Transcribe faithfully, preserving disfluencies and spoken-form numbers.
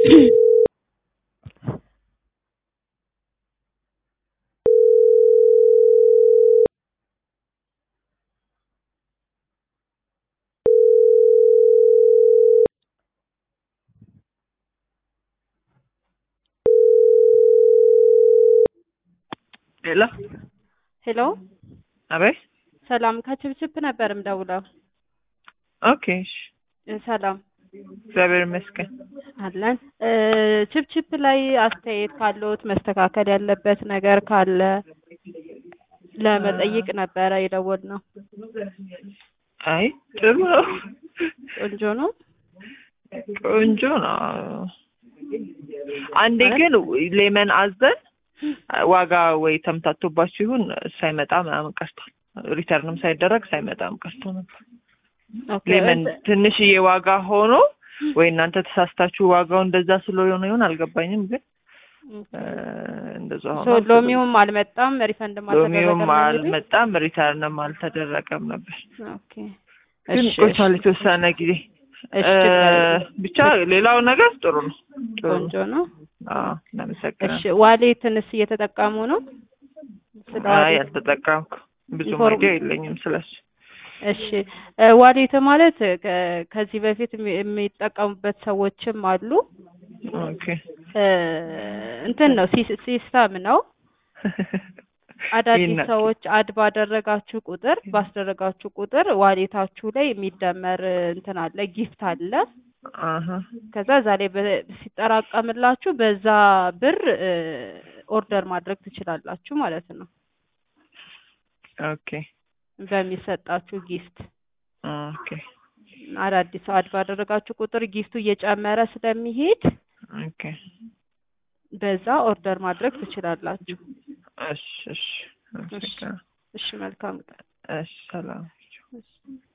Hello? ሄሎ አቤት። ሰላም ከችብችብ ነበር ምደውለው። ኦኬ እሺ። ሰላም እግዚአብሔር ይመስገን። አለን። ችብችብ ላይ አስተያየት ካለዎት መስተካከል ያለበት ነገር ካለ ለመጠየቅ ነበረ የደወልነው። አይ ጥሩ ነው። ቆንጆ ነው። ቆንጆ ነው። አንዴ ግን ሌመን አዘን ዋጋ ወይ ተምታቶባችሁ ይሁን ሳይመጣ ምናምን ቀርቷል። ሪተርንም ሳይደረግ ሳይመጣም ቀርቶ ነበር። ሌመን ትንሽዬ ዋጋ ሆኖ ወይ እናንተ ተሳስታችሁ ዋጋው እንደዛ ስለሆነ ይሁን አልገባኝም። ግን እንደዛ ሆኖ ሎሚውም አልመጣም፣ ሪፈንድም አልተደረገም። ሎሚውም አልመጣም፣ ሪተርንም አልተደረገም ነበር። ኦኬ እሺ ቆይቷል የተወሰነ ጊዜ። ብቻ ሌላው ነገር ጥሩ ነው። ቆንጆ ነው። አዎ ለምሳሌ እሺ ዋሌትንስ እየተጠቀሙ ነው? አይ አልተጠቀምኩ፣ ብዙ አይዲያ የለኝም ስለሱ። እሺ ዋሌት ማለት ከዚህ በፊት የሚጠቀሙበት ሰዎችም አሉ። ኦኬ እንትን ነው ሲስተም ነው። አዳዲስ ሰዎች አድ ባደረጋችሁ ቁጥር ባስደረጋችሁ ቁጥር ዋሌታችሁ ላይ የሚደመር እንትን አለ፣ ጊፍት አለ። አሃ ከዛ ዛሬ ሲጠራቀምላችሁ በዛ ብር ኦርደር ማድረግ ትችላላችሁ ማለት ነው። ኦኬ በሚሰጣችሁ ጊፍት። ኦኬ አዳዲስ ሰው አድ ባደረጋችሁ ቁጥር ጊፍቱ እየጨመረ ስለሚሄድ ኦኬ በዛ ኦርደር ማድረግ ትችላላችሁ። እሺ እሺ እሺ መልካም። እሺ ሰላም።